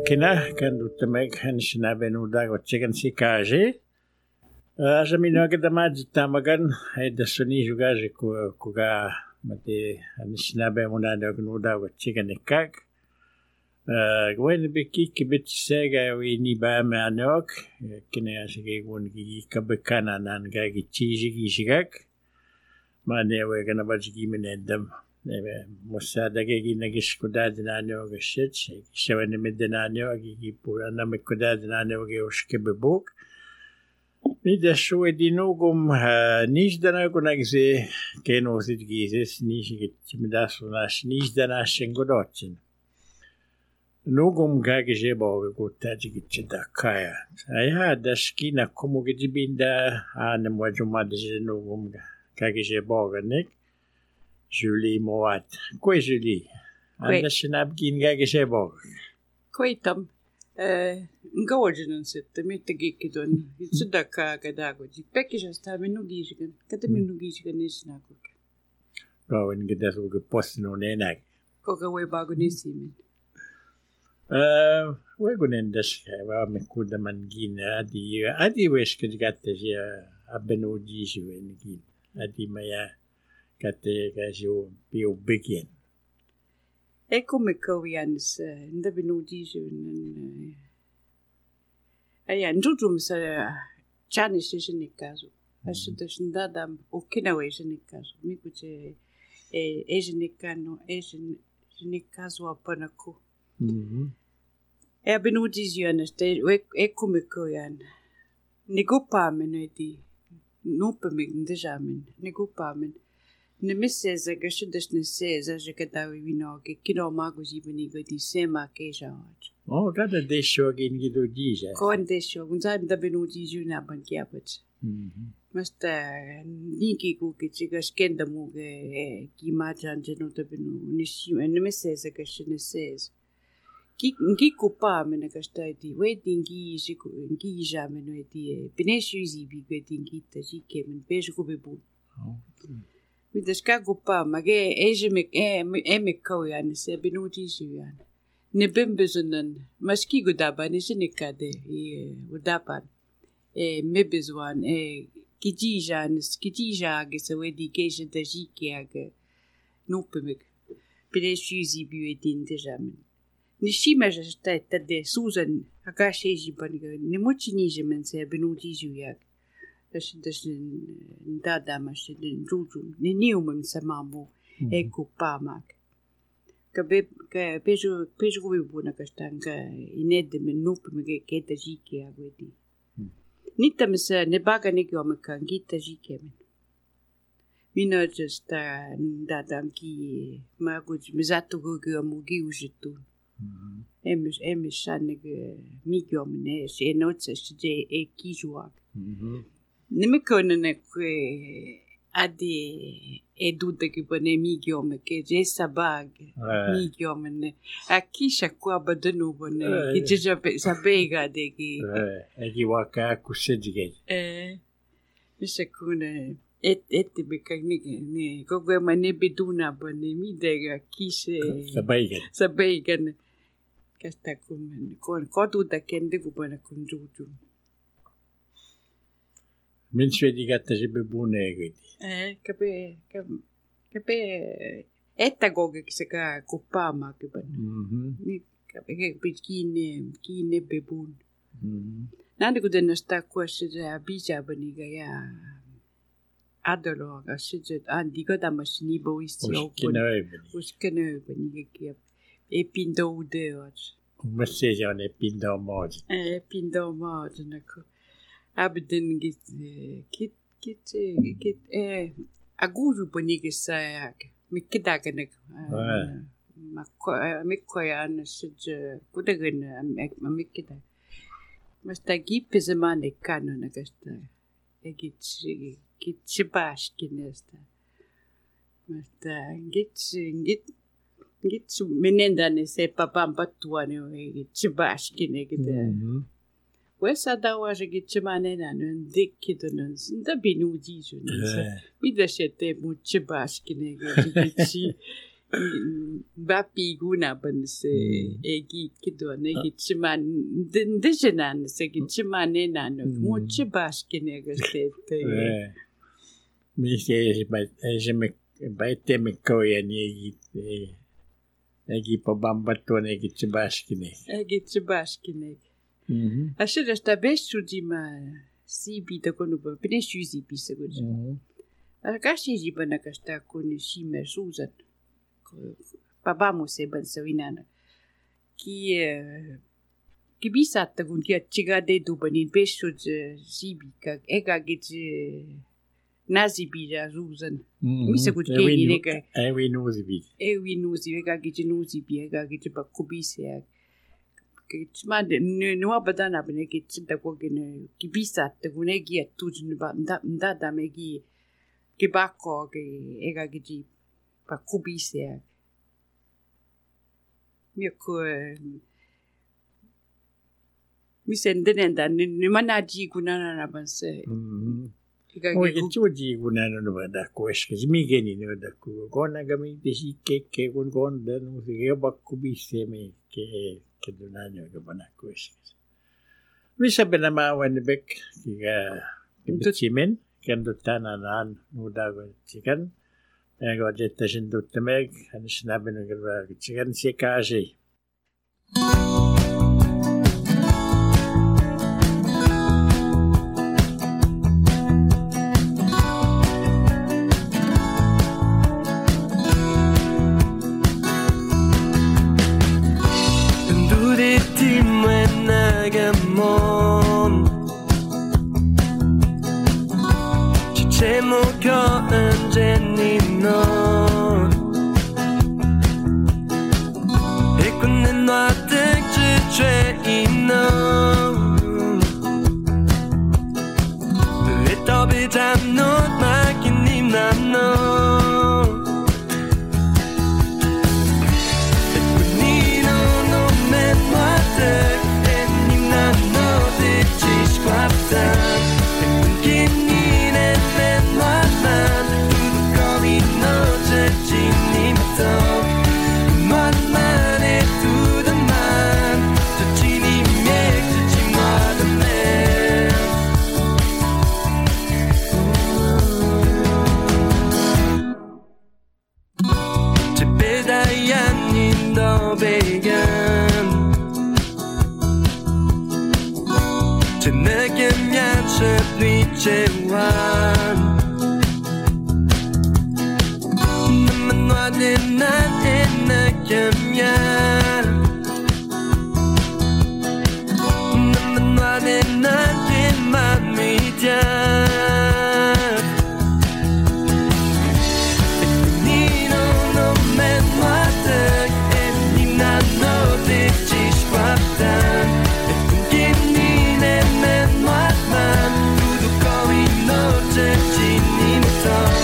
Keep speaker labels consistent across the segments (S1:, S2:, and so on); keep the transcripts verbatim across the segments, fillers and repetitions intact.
S1: kina kan dutameg han sinabi nudag at chicken si kaji. Sa minuag damad tamagan ay dasuni juga si kuga mati han sinabi mo na dag nudag at chicken ikag. Gwen biki kibit sega ini ba manok kina sige gun gi kabekana nan gagi cheese gi sigak. Mane we gana bajigi menedam. Musada gigi nagis kudad nanyo gashit seven midnanyo gigi pura na mikudad nanyo gioshke bebuk mida shwe dinugum nijdana kunagze keno sit gizes nish gitmidas nash nijdana shengodochin nugum gagje bo gutaji gitda kaya aya dashkina komu gijibinda anem wajumadje nugum gagje bo ganik Julie Moat. Koi Julie. Anda sinab gin gagisebo.
S2: Koi tam. Eh, ngawajin sitte mitte gikidon. Sudaka gadago. Pekijas ta minu gijigan. Kata minu gijigan nisnago.
S1: Gawin gidasu ge postno nenag.
S2: Koga we bago nisimin.
S1: Eh, we gunendas wa me kuda man gin adi adi wesh kidgatte ja abenu giju en gin. Adi maya kate kajo pio begin.
S2: Eko me kowians nda binudi jun. Aya njujum sa chani shishin kazo. Ashu deshinda dam okina we shin kazo. Mikuche e ejinikano ejin jinikazo apanako.
S1: Mhm.
S2: E binudi jun ste eko me kowian. Nigopa menedi. Nope me ndejamin. Nigopa men. Ne messeza gashudash ne seza jekatawi vinoge kino mago jibani gadi sema keja.
S1: Oh, kada desho gin gido dija.
S2: Kon desho unza da benudi juna ban kiapat.
S1: Mhm.
S2: Masta niki ku kichiga skenda muge ki majan jeno da benu nishi ne messeza gashne seza. Ki ngi kupa mena gastai di waiting gi jiku ngi jamen weti beneshu zibi waiting ta jike men beju ko bebu. Midas kagupa mage ejemek e emekauyan se binuti juyan ne bembezunan maski gudaba ne sinikade e udapan e mebezwan e kijijan skijija ge se wedi geje de jikiage nopemek pide shuzi buetin dejamen ni shimaja sta de susan akashi jibaniga ne mochini jemen se binuti juyak Das das dada mas juju ni niumum samamu ekupamak. Kabe ka pejo pejo we buna kastanga ined menup me keta jike agwedi. Nitam sa ne baga ne gyo maka gita jike men. Mina just dada ki maguj mizato go mugi ujitu. Emes emes shanig migyo mene se notsa je e kijuak. Nimekona kwe adi eduda ki bane migiome ke je sabag migiome ne akisha kwa badanu bane ki jeja sabega de ki
S1: eh egi waka kusejige
S2: eh misekuna et et bekagni ne kogwe mane biduna bane mi de kise
S1: sabega
S2: sabega kasta kun kon kodu da kende ku bane kunjuju
S1: Min svedi gatta sibe bunegit.
S2: Eh, kape kape etta goge seka kupama kiban.
S1: Mhm.
S2: Ni kape kape kine kine bebun.
S1: Mhm.
S2: Nande ko den sta kwashe ja bija baniga ya adolo ga shije andi ga da mashini bo isi o uskene baniga kia e pindo de och.
S1: Messe ja ne pindo mod.
S2: Eh pindo mod na ko abden git kit kit kit eh aguju boniga sa mikida ne ma ko mikkoya na shije kudagen mikida Masta gipse mane kano na gasta. Egit git chibash kinesta. Masta git git git menenda ne se papam patuane egit chibash kinegita. Wesa dawa git chimane na no dikidon da binudi jun. Bida shete mu chibash kinegita. Bapi guna ban se egi kido ne gitchiman indigenan se gitchiman ne nano much baskine gastete
S1: mi se je me baite me koya ni egi egi pabambato ne gitchibaskine
S2: egi gitchibaskine ashe resta bestu di ma si bi to kono ba pine shuzi bi se goje akashi ji bana kasta koni shi me suzat papa mo se ban sawinana ki ki bisa ta gun ki chiga de du bani bestu si bi ka ega git nazi bi ja ruzan mi se gut ke ni ka
S1: e wi nuzi bi
S2: e wi nuzi ega git nuzi bi ega git ba kubi se ke chma de no abadana bane ki tsinta ko gene ki bisa ta gun egi tu jun ba nda nda da megi ki ba ko ke ega git ba kubi se mi ko mi sendene da ni manaji kunana na banse
S1: o ke chuji kunana no da ko eske mi geni no da ko kona gami de si ke ke kun kon da no se ke ba kubi se me ke ke dunanyo ke bana ko eske mi sabe na ma wan bek ki ga chimen kan do tananan no da go chikan ego detta sindutta meg han snabben gerwa chikan se kaje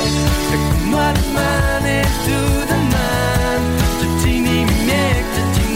S3: What man is to the man, the teeny make the teeny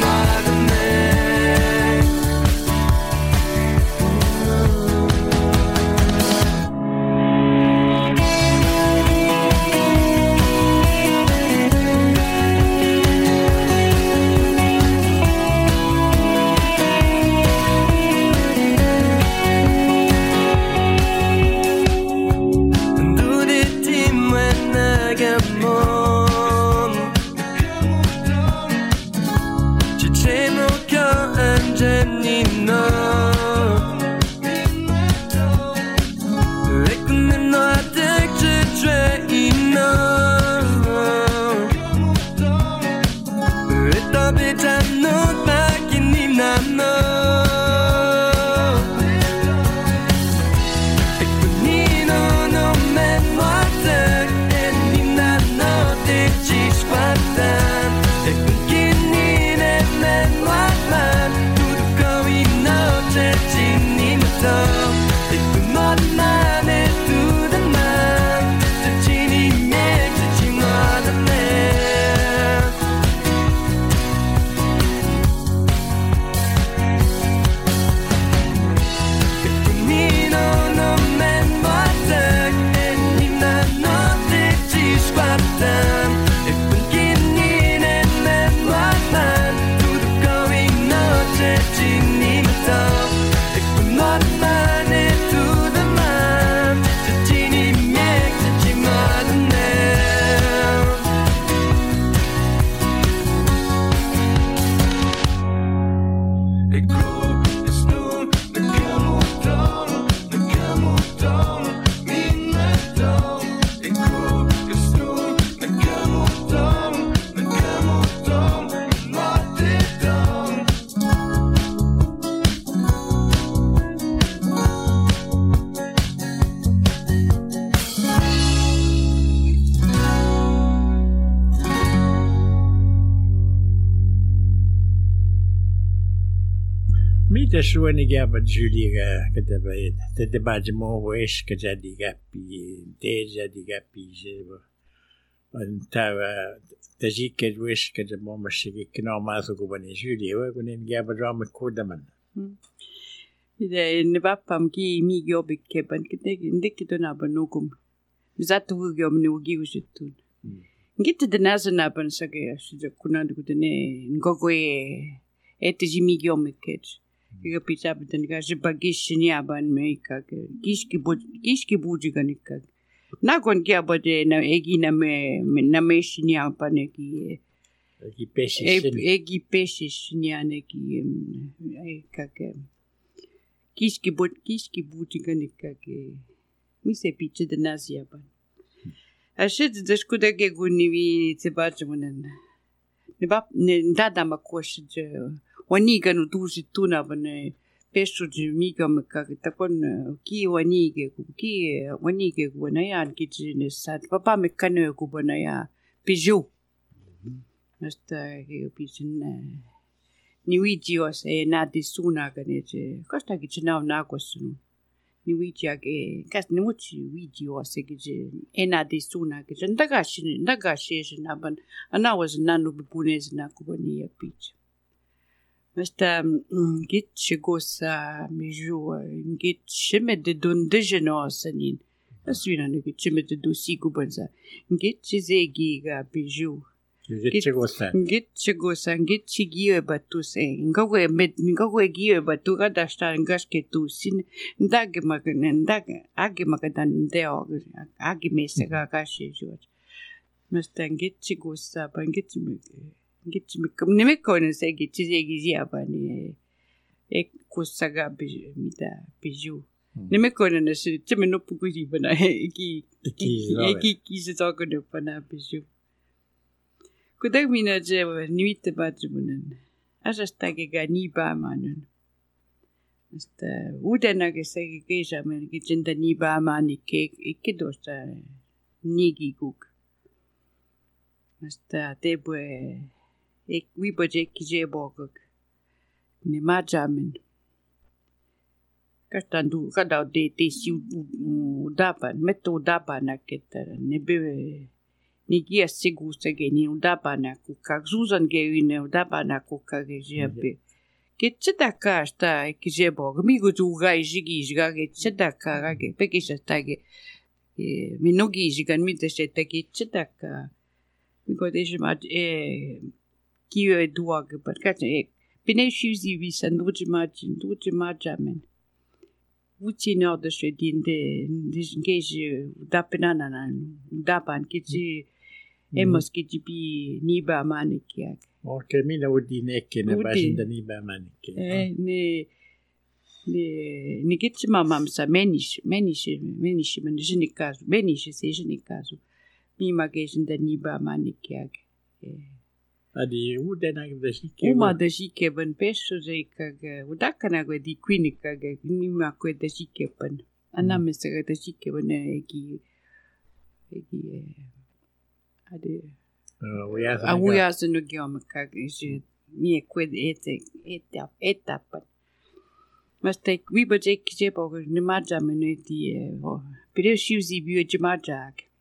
S1: Mitä suoni kiapat Julia kada ba tete baje mo wes kajadi gapi te jadi gapi je antawa tajike wes kada mo masigi kino maso ko bani Julia wa kunin kiapat drama kodaman
S2: ide ne bappam ki mi gyobe keban kite ndikito na banugum zatu gyom ne ugi usitun ngite de nazana ban sage suje kunandu kudene ngogo e ete jimi gyom ket Kiga pizza beten ka je bagish ni aban meika ke kiski bu kiski buji ganika na kon kia bode na egi na me na me shini apan ki
S1: egi peshi
S2: egi peshi shini ane ki e ka ke kiski bu kiski buji ganika ke mi se pizza de nazi apan ashe de skuda ke gunivi te bachmunen ne bap ne dada makosh je waniga no dusi tuna bane peso de miga maka takon ki wanige ki wanige wanayan ki ne sat papa me kanu ku banaya piju nasta ke pijin ni widio se na disuna gane je costa ki na na kosu ni widia ke kas ni muchi widio se ke je ena disuna ke ndaga shi ndaga shi na ban ana was nanu bipunez na ku bania pij Mesta git chigosa miju git chime de don dejeno sanin asuna ne git chime de dosi gubanza git chizegi ga biju
S1: git chigosa
S2: git chigosa git chigie batuse ngawe med ngawe gie batu ga dasta ngaske tu sin ndag magan ndag age magadan deo age mesa ga kashi jot mesta git chigosa ban git git mi ne me konen se git chizegi zia bani e kusaga biju mita biju ne me konen se chime no pukuji bana ki ki ki se toka no bana biju kudak mina je niwite batjunen asasta ke ga ni ba manen asta udena ke se ke jamen ke jinda ni ba mani ke ikidosta nigi guk asta tebwe ek wi baje kije bogok ne ma jamen kastandu kada de te si udapa meto udapa na keta ne be ni gia sigu sege ni udapa na kuka zuzan ge ne udapa na kuka ge jebe ketcheta ka sta kije bog mi gu tu ga jigi jiga ge cheta ka ge peke sta ge mi no gi jigan mi te cheta ge cheta ka mi go de jma e Kiyo e duag but kat e pine shuzi vi sanduji majin duji majamen uchi no de shedin de disengage da penana na da pan kiti emos kiti bi ni ba manikia
S1: okay mi na udi nekke na basin da ni ba manikia
S2: eh ne ne ne kiti mamam sa menish menish menish menish ni caso menish seja ni caso mi magation da ni ba manikia eh
S1: Adi udena da shike
S2: uma da shike ban peso je kaga udakana go di queen kaga ni ma ko da shike ban ana me se da shike ban eki eki ade
S1: we
S2: a we as no giom kaga je mi ko ete etap etapa mas te we baje kje po ni ma jamene di pire shuzi bio jmajak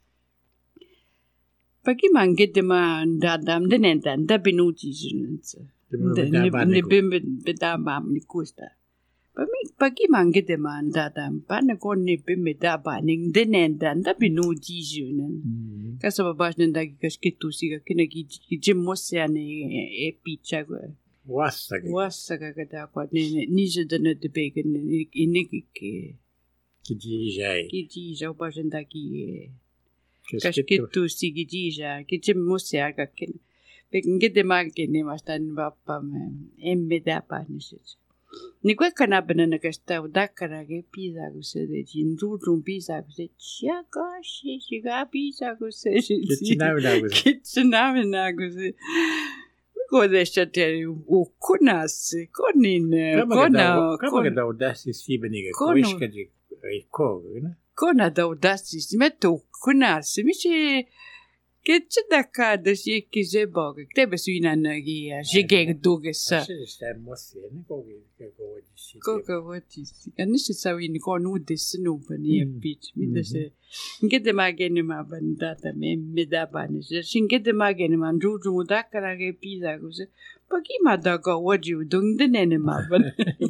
S2: Pagi mangit ma dadam denentan da benuti junense. Ne bimbe bedam ni kusta. Pagi pagi mangit ma dadam pa na kon ne bimbe da ba ning denentan da benuti junen. Kasa babas nenda ki kasketu siga kina ki jimose ne e picha go.
S1: Wasa
S2: wasa ga da kwa ne ni je de ne de begen ni ni ki
S1: ki jai.
S2: Ki jai ba nenda ki Kasketu sigi jija, kiche mose aga ken. Pekenge de magke ne mastan bappa me emme da pa nisit. Ni kwe kana banana kasta udakara ge pizza guse de jinru rum pizza guse chia gashi chiga pizza guse.
S1: Kitchinawe na guse.
S2: Kitchinawe na guse. Ko de chateri u kunas konin kona.
S1: Kama ga da udasi sibeniga kwishka de ko, ne?
S2: Kona da udasi meto kunas miche Ketchida kada siekki zebog. Tebe suinanagi jigeg dugessa.
S1: Se sta mozione kogi kogi.
S2: Koga watisi. Anisha sawini kon udis no bani beach. Midase. Ngede magene ma bandata me medabane. Shingede magene man juju mudakara ge pizza guse. Pagi madaga waju dungde nene ma ban.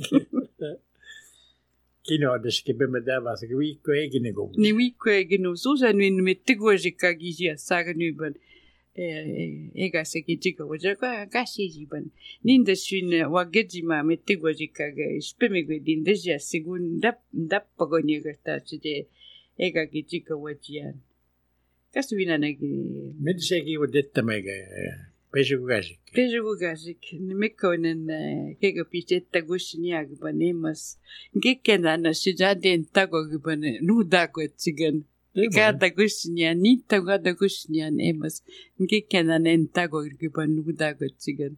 S1: Kino des che be medava se qui quegine go.
S2: Ni wi quegino susa ni metiguji kagiji saga ni ban. Eh ega se kijika waja ka gashi ban. Ninda shin wagejima metiguji kaga spemigwe dinda ja segunda dap pagoni gata chide ega kijika wajian. Kaswina nagi
S1: Medsegi wadetta mega pejugazik.
S2: Pejugazik mikonen kega pichetta gushniag banemas. Gekena na sijaden tago gibane nudago tsigan. Gada gushnia nita gada gushnia emas. Gekena nen tago giban nudago tsigan.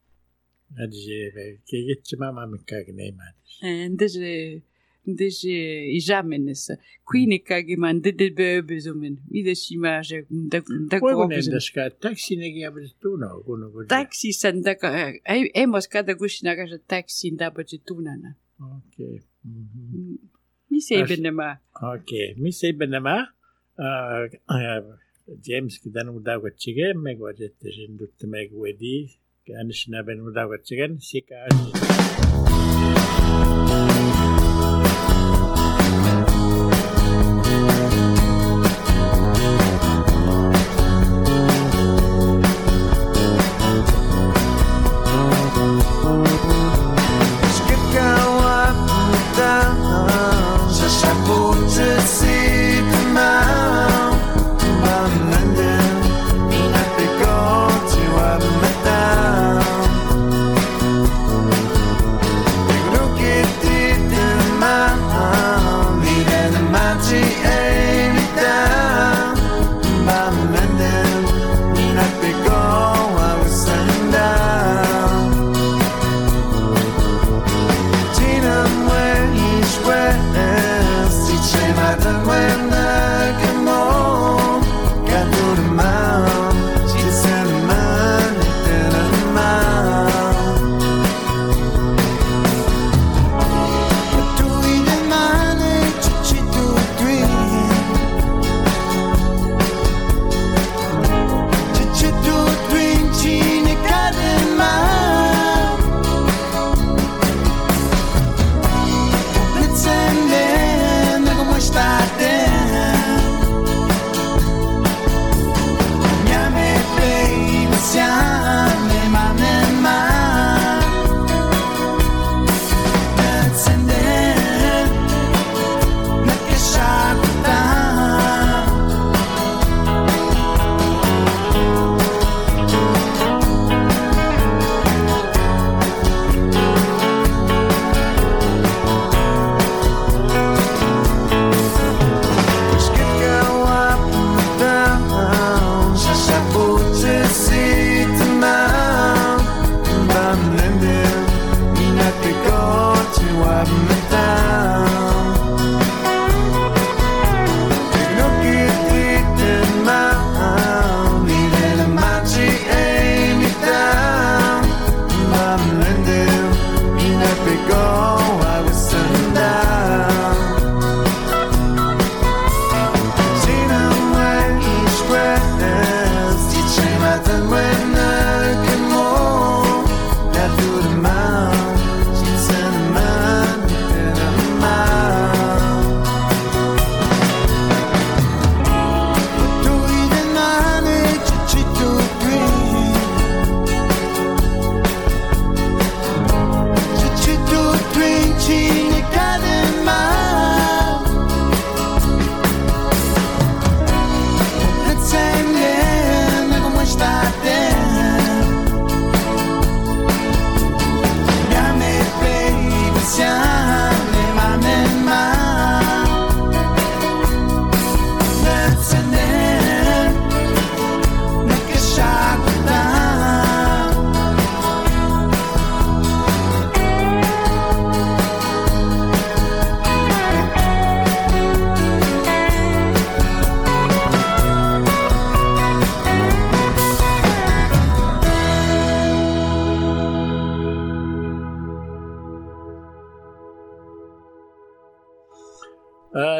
S1: Adje kegetsma mamikagne mat.
S2: And this this ijamenes. Quenica giman de de bebezumen. Ide simage da da
S1: Kogunen da ska taxi negi abstuna kono go.
S2: Taxi sandaka emos kada gushna ga taxi da bajitunana.
S1: Okay.
S2: Mi sei benema.
S1: Okay, mi sei benema. Uh, James kidan udago chige meg wajette jindut meg wedi kan shnaben udago chigen sika.
S3: The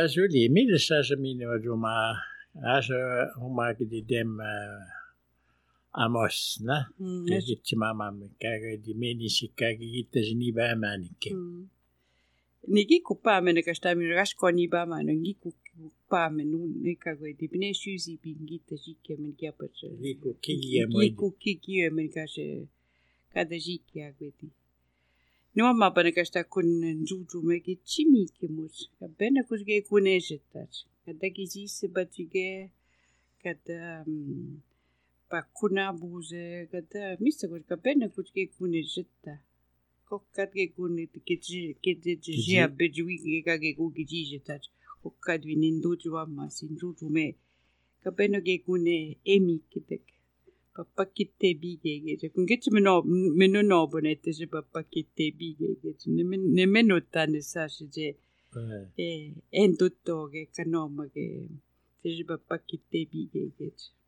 S1: Azuli, mitäs sä minua juma, asa oma kiti dem amosna, kiti mama käy di medisi käy kiti ni vähemänike.
S2: Ni kiku paamen kasta min rasko ni paamen ni kiku paamen ni kago di bine shuzi bingita jike men kiapa.
S1: Kiku kikia mo.
S2: Kiku kikia men kase kada jike agwedi. Nua mapana kasta kun juju me ki chimi ki mus. Kabena kusge kunejetat. Kada ki jise batige kada pakuna buze kada misa kus kabena kusge kunejeta. Kokkat ke kunit ke ke je abejui ke ka ke ku ki jijetat. Kokkat vinindu jua masin juju me. Kabena ke kune emi kitek. Papa kitte bige ge kun get me no me no no bonete je papa kitte bige ge ne ne me no tane sa je e en tutto ge kanoma ge je papa kitte bige ge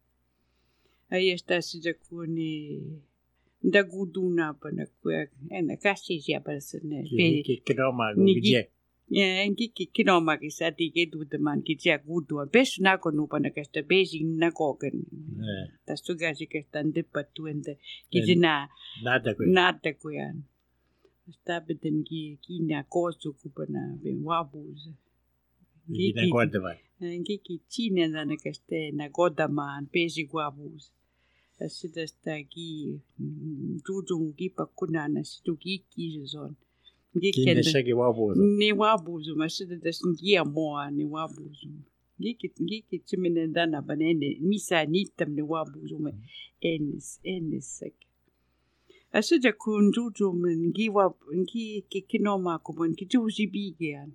S2: aí está se je kune da guduna pana ku en kasi je para ne
S1: Ki kanoma ge
S2: Yeah, and kiki kinoma ki sa ti ke du de man ki ja gudu bes na ko no pana ka sta besi na ko ken ta stu ga ji ke tan de patu ende ki jina
S1: nada ko
S2: nada ko yan sta beden ki ki na ko su ku pana be wabuz
S1: ki na goda va
S2: ki ki chine na na ka ste na goda man besi wabuz sta sta ki juju ki pa kuna na stu ki ki zon
S1: Kine segi wabuzu.
S2: Ni wabuzu, mas se das ngia moa ni wabuzu. Giki giki chimene dana banene misa nitam ni wabuzu me enis enis sek. Asuja kunjuju men ngi wab ngi kikinoma ko bon kijuji bigean.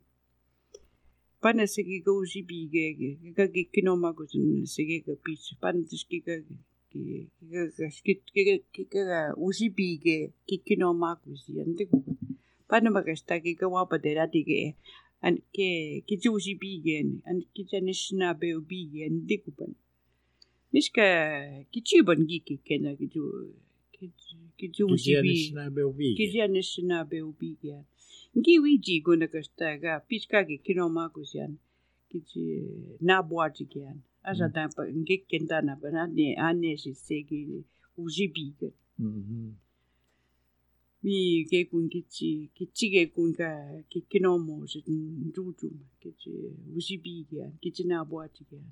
S2: Pana segi goji bige ga kikinoma ko segi ga pich pan tiski ga ki ga skit ki ga uji bige kikinoma ko si ande ko. Pana magasta ki gawa pa de rati ke an ke ki juji bigen an ki janishna be bigen dikupan miska ki chiban gi ki kena ki ju ki juji bi ki janishna be bigen gi wiji gona kasta ga piska ki kinoma kusian ki na boati kian asa da pa ngi kentana bana ne ane si segi uji bigen mi ke kun kichi kichi ke kun ka ki kinomo je juju kichi ujibi ya kichi na boati ya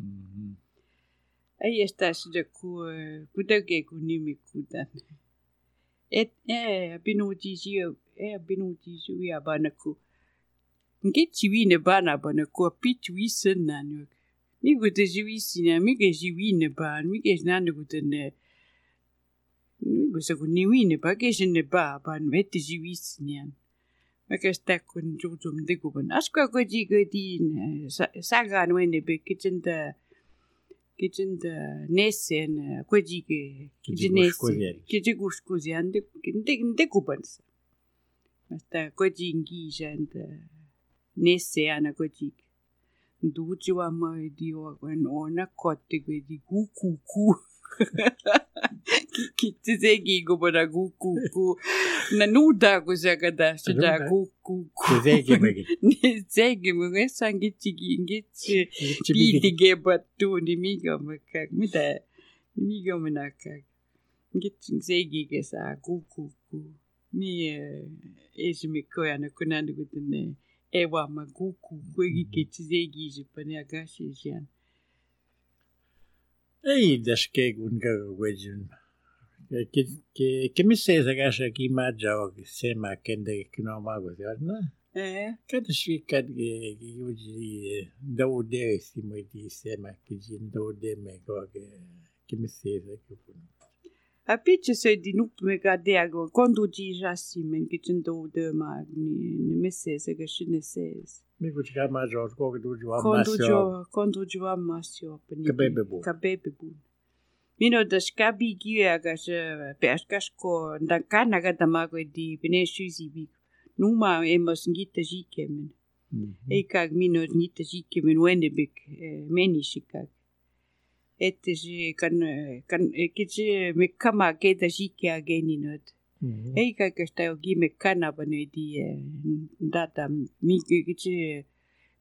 S2: ai esta je ku kuda ke kuni mi kuda et eh binuti ji eh binuti ji ya bana ku ngichi wi ne bana bana ku pichu wi sen na nu mi gute ji wi sina mi ke ji wi ne ban mi ke na ne gute ne Gusto ko niwine pa kasi ne ba pan vete jivis niyan. Makasta kun jujum de ko ban. Asko ko ji ko din saga no ne be kitchen da kitchen da nesen ko ji ke kitchen nesen kitchen gus ko ji ande de de ko ban. Hasta ko ji ngi janda nese ana ko ji. Du ji wa ma di o ona kotte ko di ku ku ku. Kitti segi go bara gu ku ku na nuda go jaga da sida gu ku ku
S1: segi megi
S2: ni segi megi sangi chigi ngichi bi dige batu ni miga maka mida miga manaka ngichi segi ge sa gu ku ku mi esi mi ko yana kunandi gutne ewa ma gu ku ku gi kitti segi je pani agashi jan
S1: Ei, das ke kun ka gwejun. Ke ke ke mi se sa gasha ki ma jaw se ma kende kino ma go na.
S2: Eh.
S1: Kad shi kad ge yuji do de si mo di se ma ki jin do de me go ge ke mi se sa ke kun.
S2: A pitch se di nup me ga de ago quando ji jassi men ki jin do de ma ni me se se ga shine se.
S1: Mi ku ka ma jaw ko du jo
S2: Quando jo quando jo amasio pani.
S1: Kabebe bu.
S2: Kabebe bu. Mino da skabi gi aga se peskas ko da kana ga da ma go di bine shuzi bi. Numa e mos ngita ji kemen. E kag mino ngita ji kemen wende bik meni shikag. Ette je kan kan ke je me kama ke da ji ke ageni not. E kag sta gi me kana bane di data mi ke je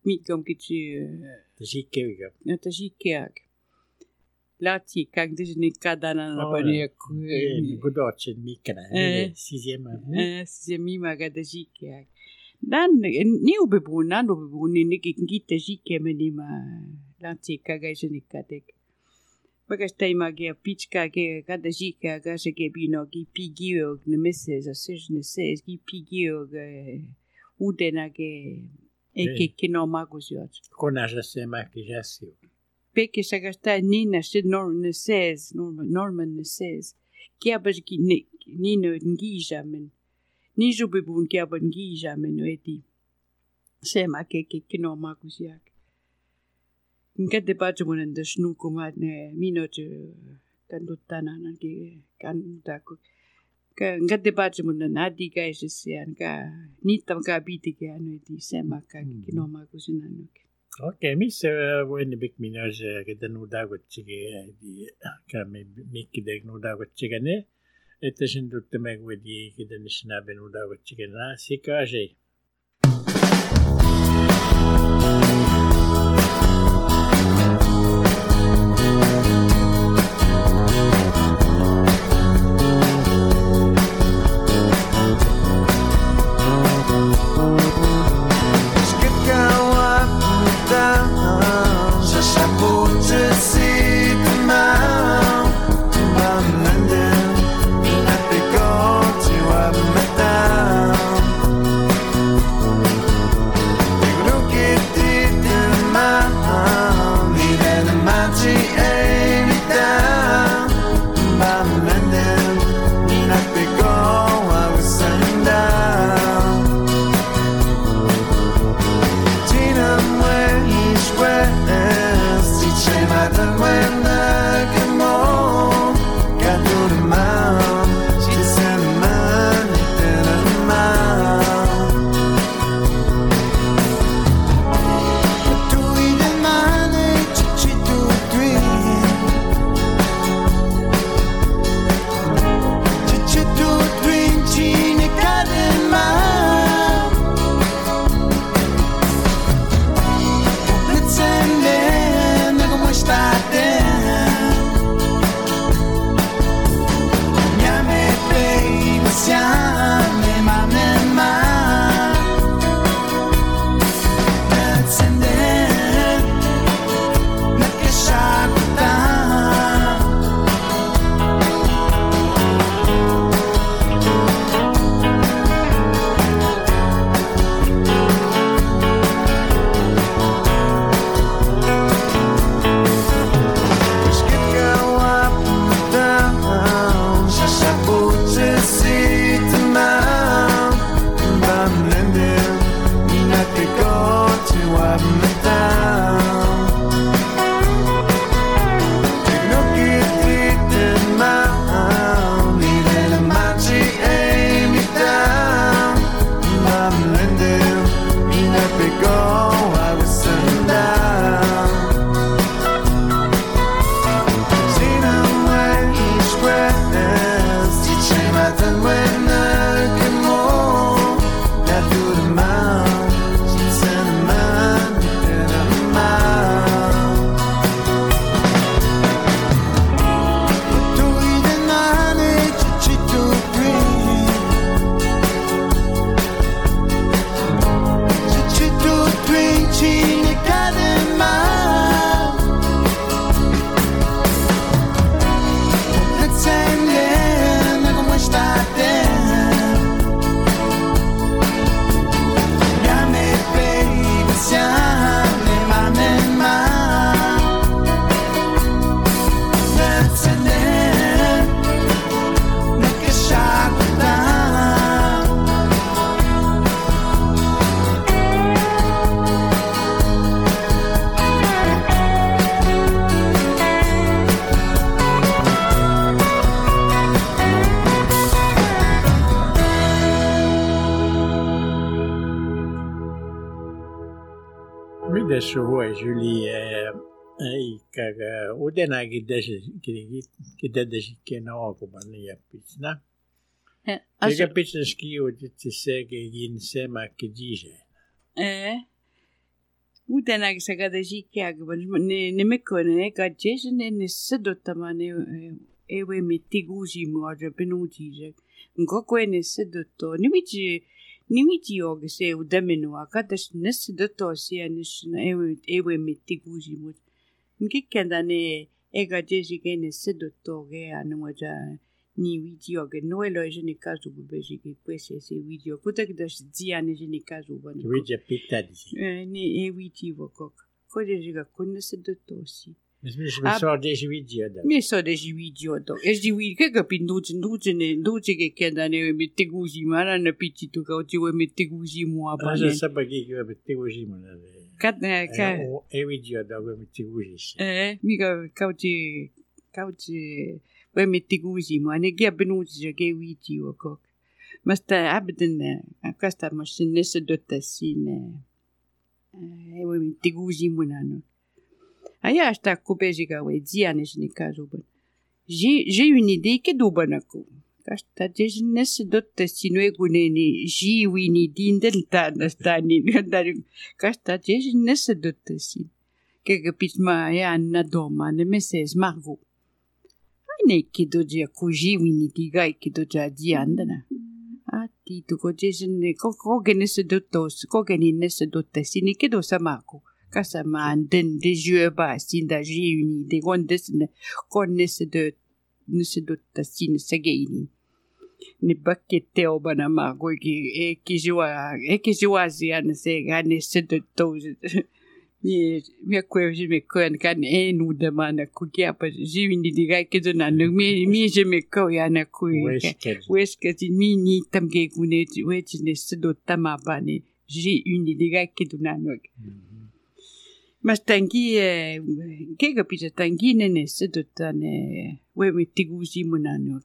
S2: mikä kitsi
S1: Tasikkeviga.
S2: että sikkeak. Latsi kangtis ni kadana na pani ku.
S1: Kudotsin mikana. Sisiema.
S2: Eh se mima kada sikkeak. Dan ni ubebu nan ubebu ni ni kitte sikkeme ni ma latsi kagaisen ikatek. Bagas teima ke pitska ke kada sikkeak se ke bino ki pigio ne messe sa ses ne ses ki pigio udena ke Eke kino magusiot.
S1: Konasa se makijasio.
S2: Peke sagasta nina se norman says norman norman says. Kiabas ki nino ngija men. Nijo bebun kiaban ngija men eti. Se makeke kino magusiak. Ngade bajo monen de snuko mat ne minute kandutana na ke kandako. Ngade bajo monen adi guys sian ka nitam ka biti ke anu di sema ka kinoma kusinanuk.
S1: Okei, missä voin big minäs ketä nuudagot sige di ka me mikki deg nuudagot sige ne että sen tutte me wedi ketä nisnabe nuudagot sige na sikaje. Mitäs huoi Julie ei kaga udena gides kirigit kidedes kena okuman jäppisna. Eikä pitäisi kiutit se gin sema kidije.
S2: Eh. Utena sa kada jikia ga ne ne mekone ka jesu ne ne sedotama ne ewe mitiguji mo aja penuji je. Ngoko ne sedoto ni wichi ni wichi og se udamenu akata ne sedoto si ne ewe ewe mitiguji mo. Ngikenda ne ega jesu ke ne sedoto ge anu aja ni wichi og no elo je ne kazu beji ke kwese se wichi kuta ke das dia ne je ne kazu ban.
S1: Wichi pita di.
S2: Ni e wichi vokok. Ko je ga kunne sedoto si.
S1: Mi so deci video da.
S2: Mi so deci video do. E di video che capito duce ne duce che chieda ne mette così ma non è piccito che oggi vuoi mette così mo a
S1: base. Non sa perché che mette così ma.
S2: Cat che
S1: e video da vuoi mette così.
S2: Eh, mica cauci cauci vuoi mette così ma ne che abbenuti che video co. Ma sta abden questa macchina se dotta sine. Eh, vuoi mette così mo nano. Aya hasta kubejika we diane jini karuban. J'ai j'ai une idée que dubanako. Kasta jenes dotte sinue guneni ji wini dinden ta nastani ndari kasta jenes dotte sin. Que que pisma ya na doma ne meses margo. Ane kido je kuji wini diga kido ja diandana. Ati to ko jesne ko ko genes dottos ko genes dotte sin kido samako. Kasa manden de jeux ba sinda jiuni de gondes ne connaisse de ne se dotta sin segeini ne bakete obana mago ki e ki joa e ki joa zia ne se gane se de toze mi mi ko je me ko kan e nu de mana ku kia pa jiuni de ga ke dona no mi mi je me ko ya na ku wes ke ti mi ni tam ge ku ne we ti ne se dotta ma ba ne jiuni de ga ke dona no. Mas tangi eh che capisce tangi ne se dotta ne we metti gusi munano.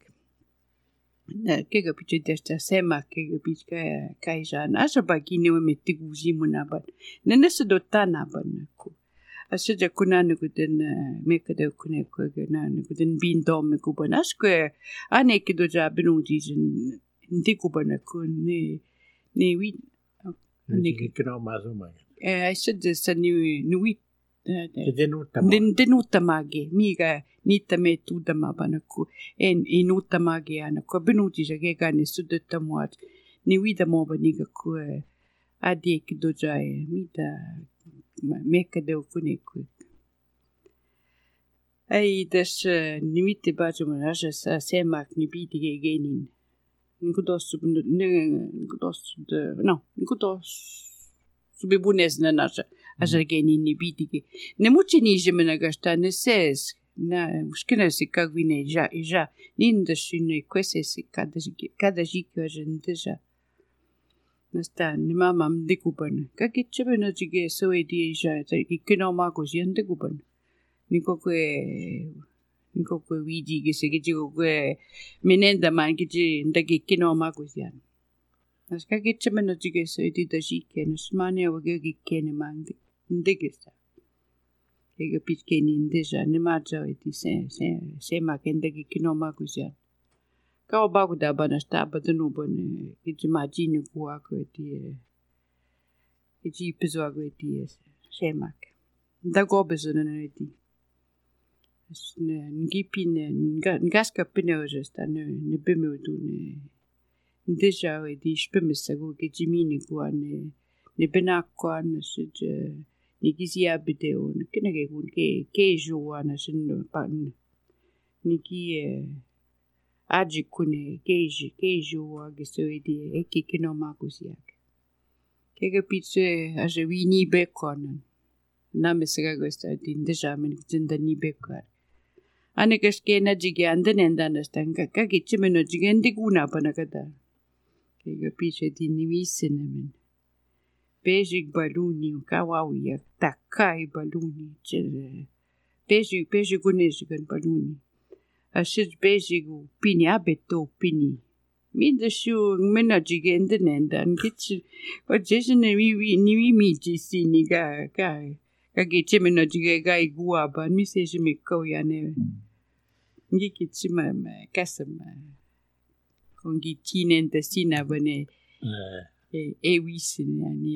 S2: Ne che capisce desta sema che capisce kai jan asa bagine we metti gusi munaba. Ne ne se dotta na ban ku. Asa ja kunano kuten me kade kune ko na kuten bin dom ku banas ko ane ke do ja benuji jin ndiku ban ku ne ne wi
S1: ne che no ma so mai.
S2: Eh, I said this a new new
S1: Denuta
S2: denuta magi miga nita me tu da mabanaku en inuta magi ana ko benuti je ga ne sudetta moat ni wida mo baniga ku adi ki do jai mida meka de kune ku ai des ni wite ba jo na ja sa semak ni bidi ge genin ngudos ngudos de no ngudos Subi bunes na nasha asa geni ni bitiki. Ne muci ni jemena gasta ne ses na muskina si kagvine ja ja ninda shine kwese si kada kada jikyo jende ja. Nasta ni mama mdikuban. Kakitchebena jige so edi ja ki kino mako jende kuban. Niko kwe niko kwe wiji ge se gijigo kwe minenda man giji ndagi kino mako jan. Nas ka gitse mena jige so edi da jike nas mane wa ge gikene mandi ndigesa. Ega pitke ni ndeja ne maja edi se se se ma kende gikino makuja. Ka obaku da bana sta badanu bone gitse majini kuwa ko edi edi pezo ago edi se mak. Da gobe so na edi. Ne ngipine ngaska pine ojesta ne ne bemudu ne Deja edi spemessago che Jimini qua ne ne benacqua ne suje ne chi abiteo che ne che che che joana sin pan ne chi è agi kune che che joa che so edi e che che no ma così che capisce a je vini becon na me sega questa di deja me zinda ni becon ane che skena gigante nenda na stanga che che ci meno gigante kuna panakada che capisce di nivisene men Basic baluni kawawi takai baluni chere basic basic kunesigan baluni asit basic pini abeto pini mi de shu mena jigende nenda ngitsi o jesene mi mi ni mi jisi ni ga ga ga giche mena jige ga igua ba mi se je me ko ya ne ngikitsi ma kasama kongi tinende sina bane e e wisine ani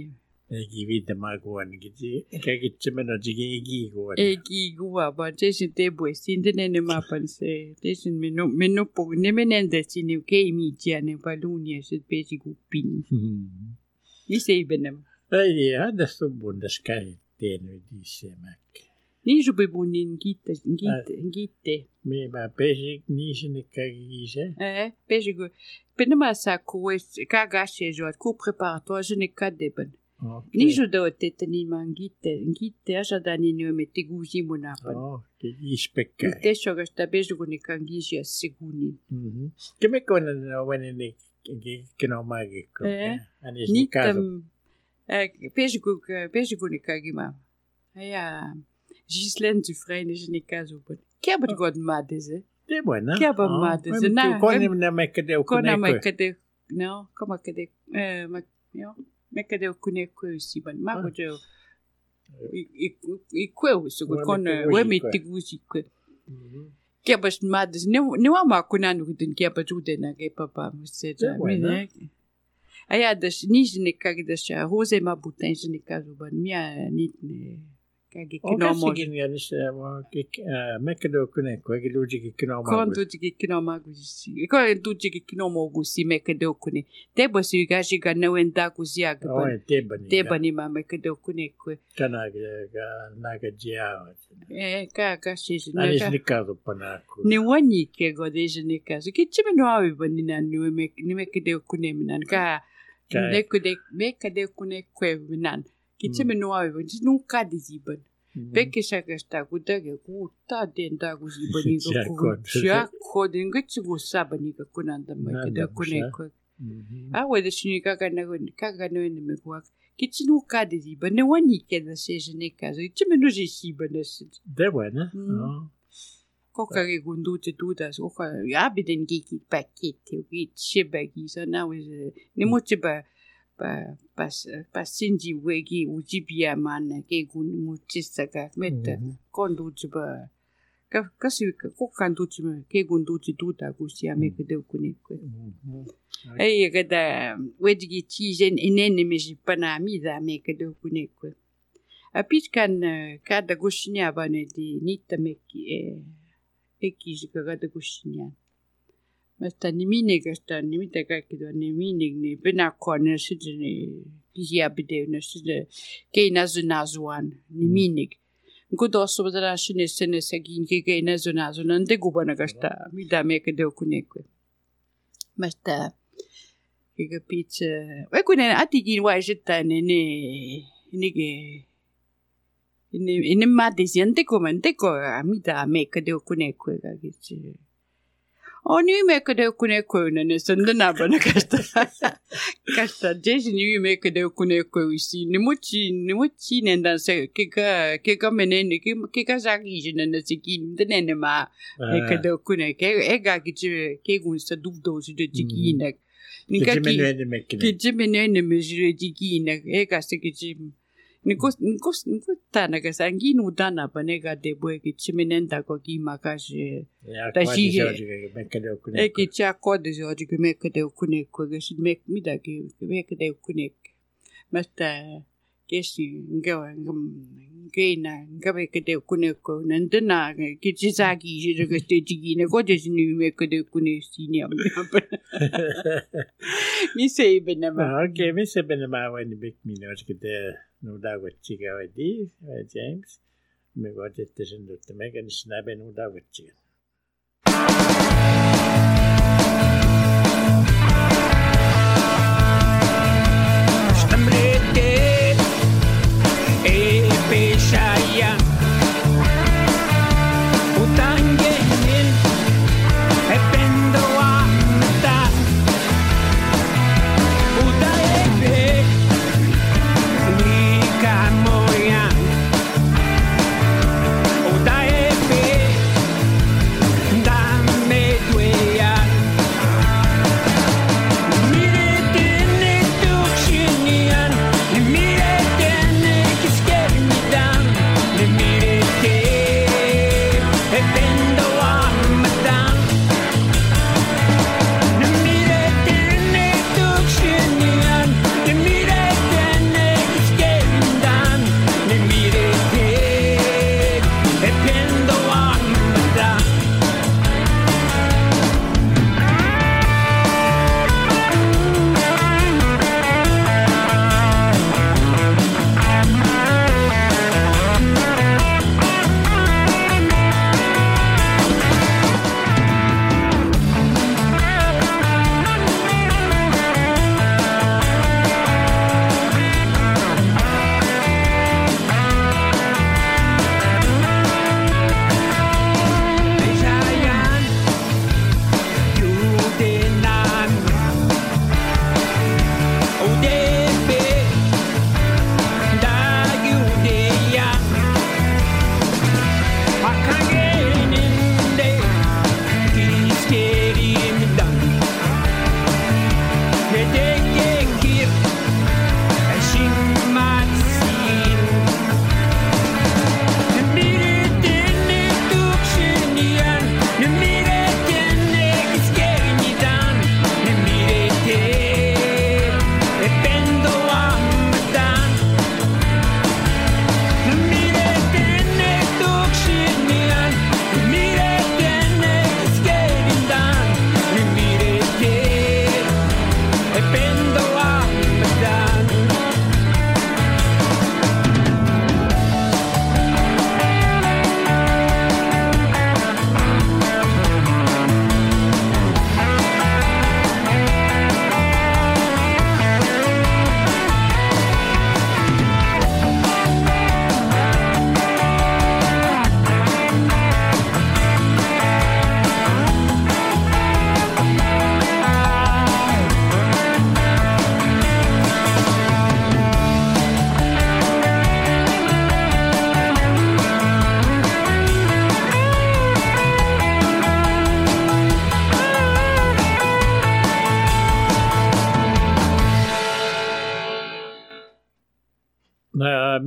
S1: Egi vita maguan giti. Kagitsi meno jigi egi guan.
S2: Egi gua ba jason te boy sinde ne mapan se jason meno meno po ne menende sini ke mi tiane balunia se pesi gupin. Ni sei benem.
S1: Ai hada subun das kai tenu disse mak.
S2: Ni jo be bonin gitte gitte gitte.
S1: Me ba pesi ni sine kagise.
S2: Eh pesi go. Penema sa ko kagashe jo ko préparatoire je ne kadeben. Ni jo do tete ni mangite ngite aja dani no me tiguji monapan.
S1: Oh, ke ispekka.
S2: Te shoga sta beju ni kangiji seguni.
S1: Mhm. Ke me kona no wani ni ke no magi ko.
S2: Eh.
S1: Ani ni caso.
S2: Eh beju go beju ni kagima. Aya Gislaine Dufresne je ni caso bon. Que abad god madeze.
S1: De buena.
S2: Que abad madeze na.
S1: Kona na me kade o
S2: Kona me kade. No, como kade. Eh, ma yo. Me kade o kune ko si ban. Ma go jo. I i ko so go kona we me tigusi ko. Que abad madeze. Ne ne wa ma kuna no din que abad jude na ke papa mo se ja. Aya das ni je ne kage das ja Jose ma butin je ne caso ban. Mia nit ne kage kino mo.
S1: Me kade o kune ko ke luji ke kino mo.
S2: Kon luji ke kino mo gusi. Ko luji ke kino mo gusi me kade o kune. Te bo si ga shi ga na wenda gusi aga ban.
S1: Oh, te bani.
S2: Te bani ma me kade o kune ko.
S1: Kana ga na ga dia.
S2: Eh ka ka shi shi.
S1: Ani ni caso panaku.
S2: Ni wani ke go de je ne caso. Ke chime no awi bani na ni me ni me kade o kune minan ka. Ne kade me kade o kune ko minan. Ke chime no awi bani nu ka di ziban. Peki shakasta kudage kuta denda kuzibani ko sha ko dinga chigu sabani ka kunanda makida kuneko awe de shini kaka na kaka no ne mekwa kichinu kadi zibane wani keda sejene kazo chimenu jishi banas
S1: de buena
S2: ko kage gundu te dudas o ka abiden giki pakete gi chibagi so now is ni mochiba pa pas pas sinji wegi ujibia mana ke gun muchisaka meta kondu juba ka kasi ko kandu juba ke gundu tuta kusia me ke de kuniko ai ke da wegi tijen inene me jipana mida me ke de kuniko a pitkan kada gushinya bane di nita me ki e eki kada gushinya Masta ni minig asta ni mita ka kido ni minig ni bina kone sije ni kisia bide na sije ke nazu nazuan ni minig ngodo so badara shine sene sagin ke ke nazu nazu nande gubana gasta mi da me ke de kunekwe masta ke ke pizza we kune atigi wa jeta ne ne ni ke ni ni ma desiente commente ko mi da me ke de kunekwe ga ke O ni me kade kune kune ne sende na bana kasta kasta jeje ni me kade kune kuisi ni muchi ni muchi ne dan se ke ka ke ka mene ni ke ke ka zagi je ne se ki ne ne ma me kade kune ke e ga ki je ke gun sa dub do je de ki ne ni ka ki ke je mene ne me je de ki ne e ka se ki je ni ko ni ko ni ko ta na ka sangi nu dana bane ga de boe ki chimenenda ko ki makaje ta shi e ki cha ko de joji ke me ke de kune ko ge shi me mi da ke me ke de kune masta ke shi nga ngam ge na nga be ke de kune ko nan de na ki chi sa ki je de ke te ji ne ko je shi ni me ke de kune si ni am mi sei benama
S1: okay mi sei benama when big mi no ke de no da wetchiga wedi James me gote tesen dotte me kan snabe no da wetchiga stamrete e pesaya utange e pendo anta udae Dame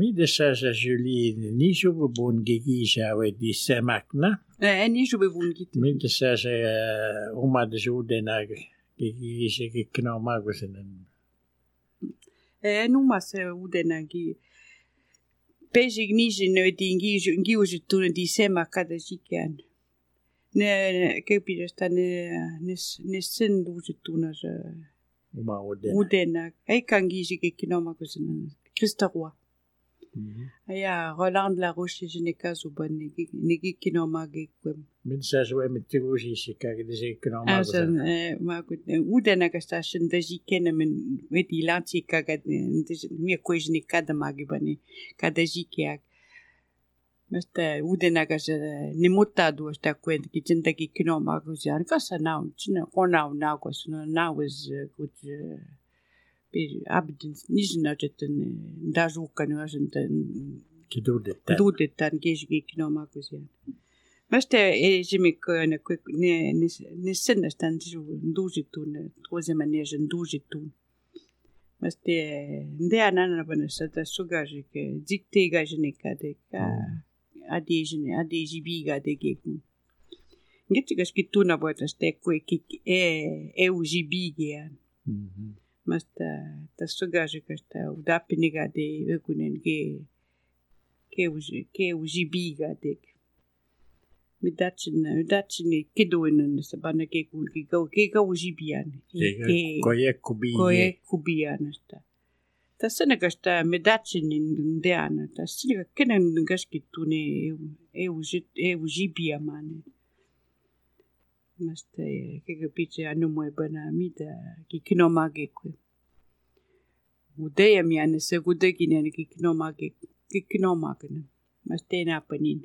S1: Mida sa sa Julie ni sububun gigisha we di semakna?
S2: Eh, ni sububun git.
S1: Mida sa sa umad jude na gigisha gikno magusen.
S2: Eh, nu mas udena gi. Pesig ni ne dingi ngi ujutu di semakada jikan. Ne ke pidesta ne ne ne sen ujutu na ja.
S1: Uma udena.
S2: Udena. Ai kangi gikno magusen. Christaroi. Ja, Roland Laroche Geneca Zuban negi kino magi kwem.
S1: Min sa so met tirusi se kage de se kno
S2: Also
S1: magusen.
S2: eh ma gut udena ka station de jikene men met die lanti kaga de mir kwejni kada magi bani kada jikiak. Mesta udena ka ne mutado sta kwent ki tinta ki kino magusen ka sa now china ona now ko so now is good bir abdin nijna jetten dajuka nu ajenten
S1: Kidude.
S2: dudetan geji kinoma kusia meste e jimi ko ne ne ne sennestan ju dujitun troisième année je dujitun meste nde anana bana sata sugaji ke dikte gajne kade ka adijne adijibi gade gekun ngeti gaskituna bota ste ko ki e e ujibi ge Masta tassugaji kasta udapiniga de ökunen ge ke uji ke ujibi ga de midachin midachin kidoinen sabana ke kun ki go ke go ujibian
S1: ke koye kubi
S2: koye kubian sta tasana kasta midachin indiana tasina kenen gaskitune e uji e ujibia mane Masta ke ke piche anu mo bana mida ki kinomage kwe Udaya miane se gude kinene ki kinomage ki kinomage Masta na panin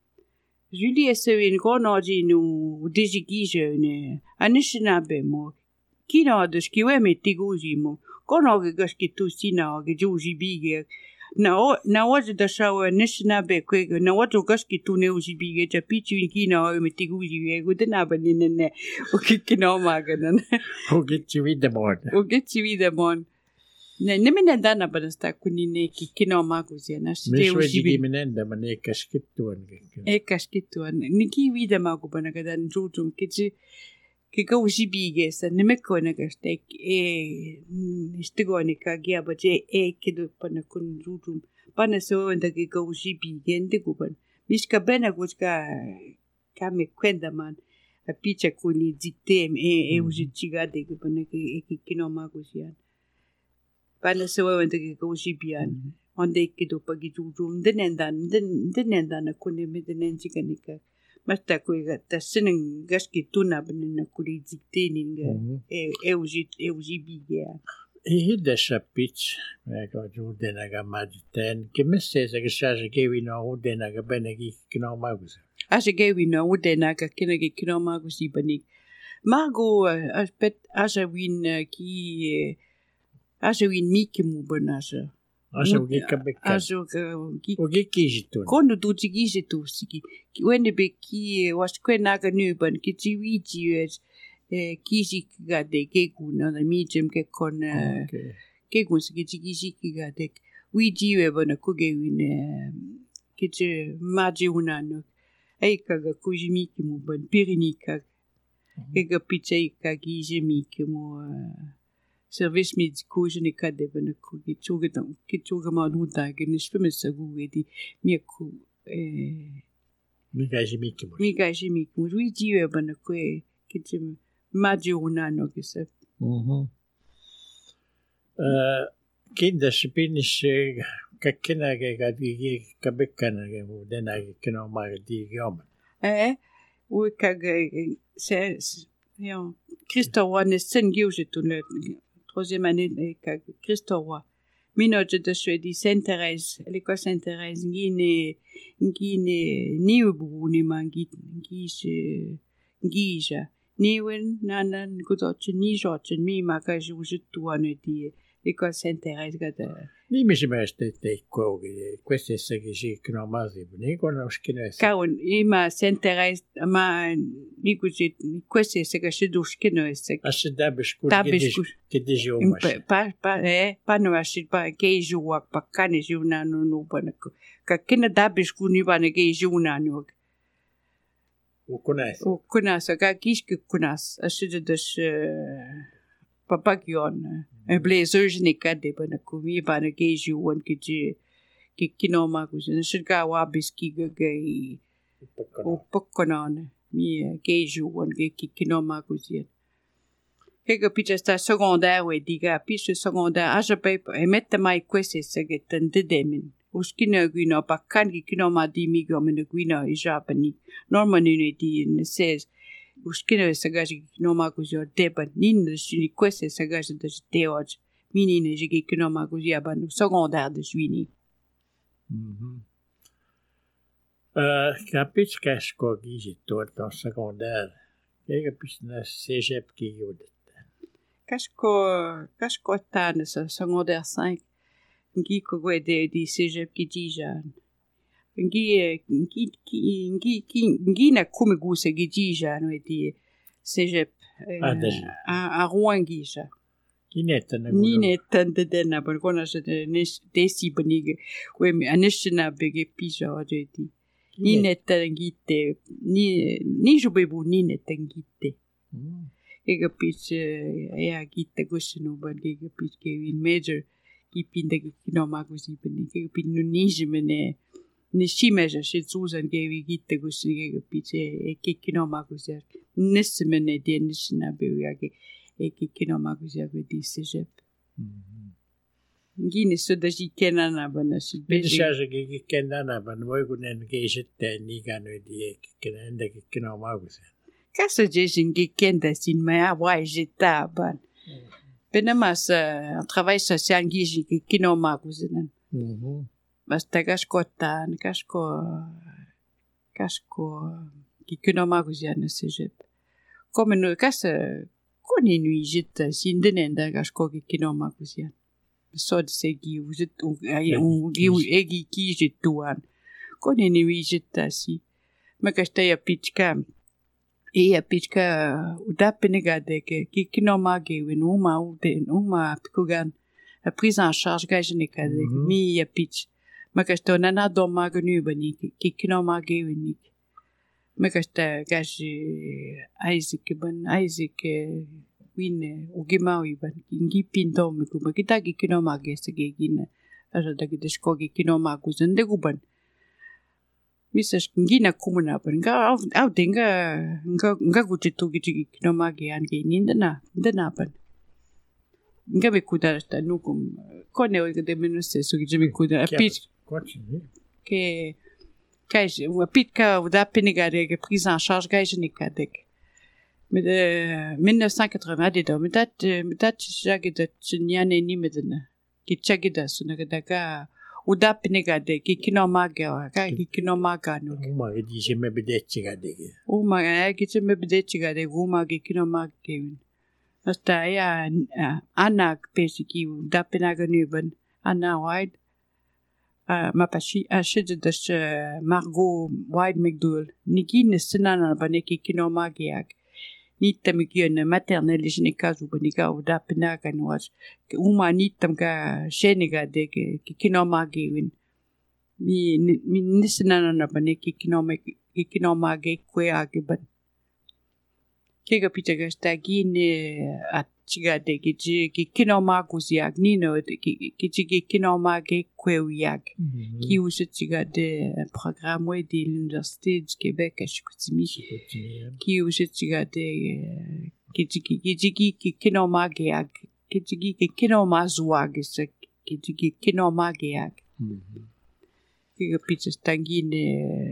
S2: Julie se win gonoji nu digigije ne anishina be mo kino de skiwe me tiguji mo gonoge gaski tu sina ge juji bige na o na waje da shawa nishina be kwe na waje gaski tu ne uji bige ja pichi kino me tiguji ge gude na banine ne o ki kinomage ne
S1: Ho get you with the board.
S2: o get you with the bon ne ne mena dana banasta kunine ki kinomage zena
S1: Mis
S2: ste
S1: we
S2: uji
S1: di minenda mane kaskituan.
S2: e kaskituan niki vida mago bana gadan jujum kici ke go jibige sa nemeko na gastek e istigoni ka gia baje e kidu pana kun jujum pana so enda ke go jibige ndiguban miska bena guska kame kwenda man a picha kuni dikte e e ujichiga de bana ke e kino magusian pana so enda ke go jibian onde kidu pagi jujum denendan den denendan kuni me denenjikanika Masta kuiga tasinin gaski tuna benina kuri dikte ninga e e uji e uji bigia.
S1: I hidde sa pitch, mega judena ga maditen, ke messe sa gasaja gewi no udena ga benegi kino magus.
S2: Ase gewi no udena ga kinagi kino magusi banik. Margo aspet asa win ki asa win mikimu banasa.
S1: Aso ge kabeka.
S2: Aso ki
S1: O ge kijitun.
S2: kono tu tigi tu siki. Ki wende be ki was kwenaga nuban ki tiwi tiwes eh kisi ga de ke kuna na mi jem ke kon ke kun siki tigi siki ga de wi jiwe bana kuge win ki je maji unano. Ai kaga kujimi ki mu ban pirinika. Ke ga piche ka gi jemi ki mu service médicaux je n'ai qu'à devenir qui trouve dans qui trouve ma route à que ne peux me savoir dit mi ku eh
S1: mi gaji ki mu
S2: mi gaji mi ku oui dit e bana ko qui tu ma giorna no que ça
S1: mhm euh kinda spinish kakena ge ga di kabekana ge mu dena ge kino ma di yom
S2: eh oui kaga c'est yo Christophe ne sengiu je tout le troisième année de Christophe. Minoje de Suède, Sainte-Thérèse, l'école Sainte-Thérèse, Guinée, Guinée, Niubu, ni mangi, Guise, Guija, Niwen, Nanan, Gudoche, Nijoche, Mi, Makaji, ou je tout en dit, école Sainte-Thérèse gada.
S1: Nimisimäistä ei kouki. Kuestessakin siikkinä maasi. Niin kuin on skinässä.
S2: Kaun ima Sainte-Thérèse ma niinku sit kuestessaga siduskinössä.
S1: Assa dabisku.
S2: Dabisku.
S1: Kitisi omassa.
S2: Pa pa eh panuasit pa keijuak pa kanisjuna no no panakku. Kakkina dabisku ni pana keijuna no.
S1: Ukkunais.
S2: Ukkunas ka kiskukkunas asidas papagyon. En blazerjnika de panakku mi pana keijuan kiji kikinoma kusin shirka wabiski gagai. Upokkonan mi keijuan kikinoma kusin. Kega pitasta secondaire we diga piste secondaire ajape emette mai kwesessa getten dedemin. Uskina guina pakkan kikinoma di migo men guina ijapani. Normani ne di ne says uskina sagaji kikinoma kuzio deban nin de sini kwesse sagaji de teoj. Mini ne jigi kikinoma kuzia ban secondaire de juini.
S1: Mhm. Uh, kapitskäsko gisit tuota secondaire. Kega pitna cégep-ki juudet.
S2: Kasko kasko tane sa secondaire cinq ngi ko de di cégep ki dijan ngi ngi ngi ngi ngi na kume guse gi dijan we di cégep a a Rouen-Guisa
S1: Kinetta na
S2: ni ne tante de na bon kona se de desi benige we mi anishna bege pija de di ni ne tangite ni ni jubebu ni ne tangite Ega pitch ya kita gusno ban ega pitch ke in major ki pinda ki no magusi ben ega pin no nije mene ni shimeja shi zuzan ge wi kita gusno ega pitch e ki no magusi nis mene de nisna be ya ge e ki no magusi ge di cégep ngini so da ji kenana ban shi
S1: be shaje ge kenana ban voi gunen ge jette ni gano di kenanda ki no magusi
S2: Kasa jejin ki kenda sin mea wai jeta ban. Benamas un travail social giji ki kino maguzinan.
S1: Mhm.
S2: Basta kasko tan, kasko kasko ki kino maguzian cégep. Comme no kasa koni nui jeta sin denenda kasko ki kino maguzian. So de segi uzit u gi egi ki jetuan. Koni nui jeta si. Makasta ya pitchkam. E a pitka udapeniga de ke kikinoma ge win uma de uma pikugan a prise en charge gajenika de mi a pitch makasta nana do magnu bani kikinoma ge win makasta gaji Isaac ban Isaac win ugima wi ban ngi pinto me ku makita kikinoma ge se ge gina aja da ge desko kikinoma ku zende guban Misas ngina kumuna ban nga au dinga nga nga gujitu giji kinoma ge an ge nindana ndana ban nga be kuda sta nukum kone o de minus so giji be kuda a pit ke kaj u pit ka u da peniga de prise en charge kaj ni kadek med mille neuf cent quatre-vingts de mit dat mit dat jage de nyane ni medna ki chage da sunaga daga udapniga de kikinoma ge ka kikinoma ga no
S1: uma ge di je me bedetchiga de
S2: uma ga ge je me bedetchiga de uma ge kinoma ge hasta ya ana pesiki udapnaga nuben ana wide ma pashi a shid de Margot Wide McDowell niki nesnana baneki kinoma ge ak Nitam kion maternelle genika zu bonika uda penaka nuas uma nitam ka sheniga de ke kinoma gewin mi mi nisnana na baneki kinoma kinoma ge kwe agiban kega pitaga stagine atchiga de ke kinoma kuziak nino ke ke kinoma ge kwe wiak ki uschiga de programme de l'université du Québec à Chicoutimi qui uschiga de ke ke ke kinoma ge ak ke ke kinoma zuag se ke ke kinoma ge ak kega pitaga stagine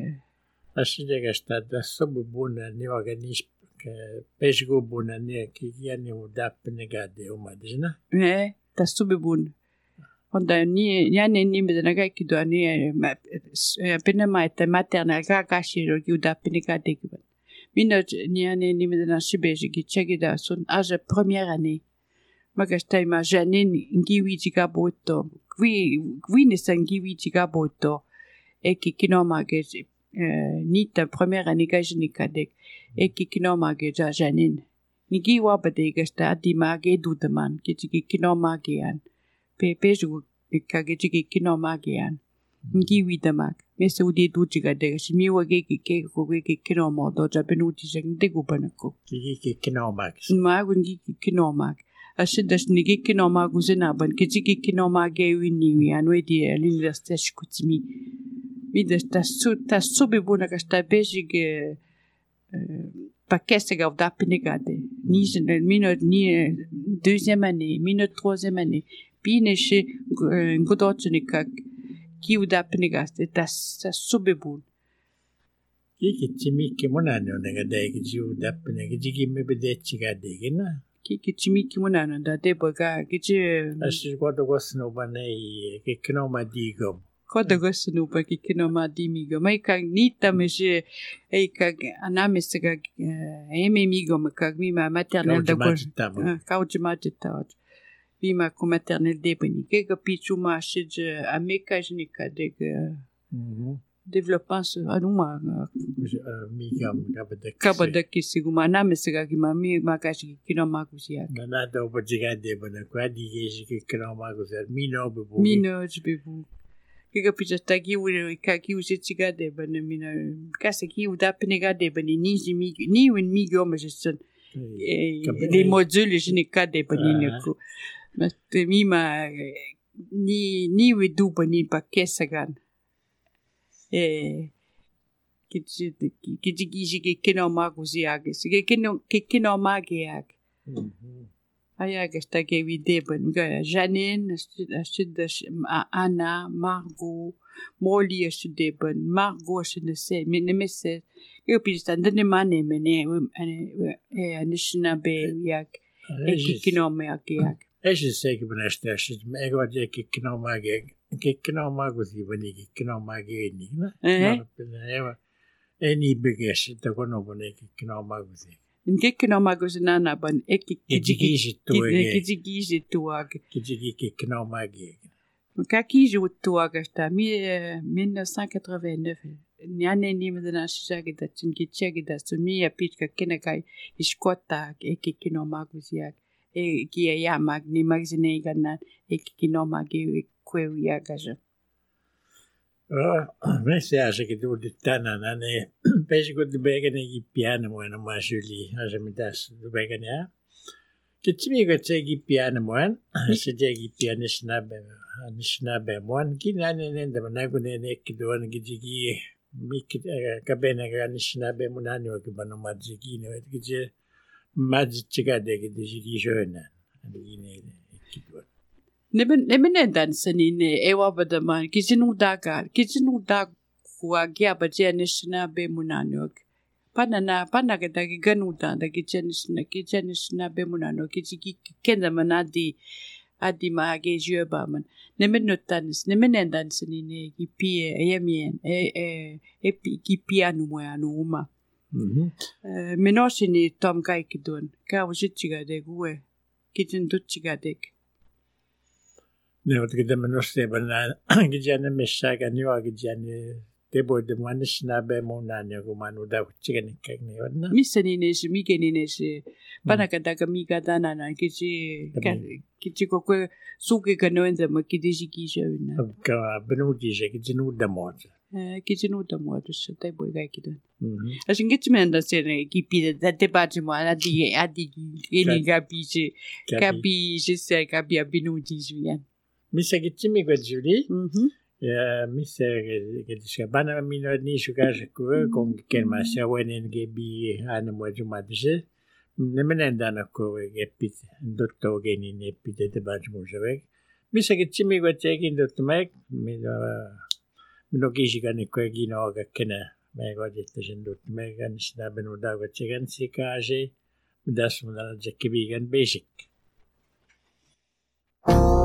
S1: Asiga sta da sobu buna ni organism Pesgo buna ne ki yani udapniga de uma dizna
S2: ne ta sobu bun onda ni yani ni medana ga ki do ni pena mai ta maternelle ga ga shiro ki udapniga de ki mina ni yani ni medana shibeji ki chegi da son âge première année Makastai ma janin ngiwi jika boto. Kwi kwi nesa ngiwi jika boto. Eki kinoma ge nita première année ka jinikadek. Eki kinoma ge ja janin. Nigi wa bade gasta adima ge dudaman. Kiji kinoma ge an. Pe pe ju kage jiki kinoma ge an. Ngiwi damak. Mese udi du jiga de shimi wa ge ke ko ge kinoma do ja benuti jeng de gubanako.
S1: Kiki kinoma.
S2: Ma gungi kinoma. Ashidash nigi kinoma guzena ban kiji kinoma ge wini anwe di l'université shkutimi. Midas ta su ta subi buna kasta basic pakesse gav da pinegade. Ni mino ni deuxième année, mino troisième année. Bine she ngodotsnika ki uda pinegaste ta ta subi bun.
S1: Kiki timi ke monano nega de ki uda pinega kiji me bede chiga de gena.
S2: Kiki timi ki monano da de boga kiji
S1: Ashi godo gosno bane ke kinoma digo.
S2: Koda gosno pa ki kinoma dimigo. Mai ka nita meshe ei ka aname sega eme migo me ka mi ma maternelle da ko ka ujimata. Vi ma ko maternelle de bani. Ke ka pichu ma shije ameka jnika de développement anuma
S1: migam kabada
S2: kabada kisiguma aname sega ki mami makashi kinoma kusia.
S1: Na do bojiga de bana kwa dige ki kinoma kusia mino bebu.
S2: Mino bebu. Kika pizza tagi uri kaki usi chiga de bana mina kasa ki uda pinega de bani ni jimi ni win mi go majeston les modules je ne ka de bani ne ko mas te mi ma ni ni we du bani pa kesagan eh kiti kiti kiti ki kino ma kusi age sige kino ki kino ma ge age Aya gasta ke vide ban ga Janine astud Anna Margot Molly astud ban Margot astud se ne messe io pistan de mane mene e anishna be yak e kikino me yak yak
S1: e je sais que ben acheter acheter mais go je kikino ma ge kikino ma go si bani kikino ma ge ni na e ni begesh te kono bane kikino ma go si
S2: Nke kinoma gozina ban eki
S1: kijigi tuage
S2: kijigi tuage
S1: kijigi kinoma ge
S2: Kaki ju tuage sta mi mille neuf cent quatre-vingt-neuf nyane ni medana shage da tinki chege da sumi ya pitka kenekai iskota eki kinoma gozia e ki ya magni magzine ganna eki kinoma ge kwe ya gaja
S1: Ah, mais c'est à ce que tu dis tana nane pêche que tu béganes qui piano moi non ma jolie à jamais das tu béganes ya que tu me que tu qui piano moi c'est des qui piano snabe snabe moi qui nane nane de na gune ne qui doit qui qui mi qui kabena ga snabe moi nane que bano ma qui ne que je ma chiga de que qui jeune ne qui doit
S2: Neben neben dansen ne ewa badaman kijinu daga kijinu dag kuwa gya bajenisna be munanok panana panaga dagi ganuda dagi jenisna kijenisna be munanok kijiki kenda manadi adi mage jeba man neben notanis neben dansen ne kipie yemien e e e kipia no anu uma mhm menosini tom kai kidon ka wjichiga de gue kijin dutchiga de
S1: Ne ot que menos te bana que ya ne me saca ni va que ya ne te boy de man sna be mo na ne ko manu da chicken cake ne wadna
S2: misani ne shi mi geni ne shi bana ka daga mi ga dana na ki chi ki chi ko ko su ke ka no enza ma ki di shi ki she na
S1: ka benu di je ki nu da mo
S2: eh ki nu da mo to se te boy ga ki don a shin ki men da se ne ki pi da te ba ji mo a di a di ki ni ga pi je ka pi je se ka pi a binu di ju
S1: Mi sa che mi qua Giuli, mi sa che dice bana mi no ni shuga ko con che ma sa wenen che bi ana mo juma dise ne menenda na ko che pit dotto che ni ne pit de ba mo jave mi sa che mi qua che che dotto me mi no mi no che shiga ne ko che no che che ne me go de te dotto me gan sta benu da ko che gan si kaje das mo da che bi gan basic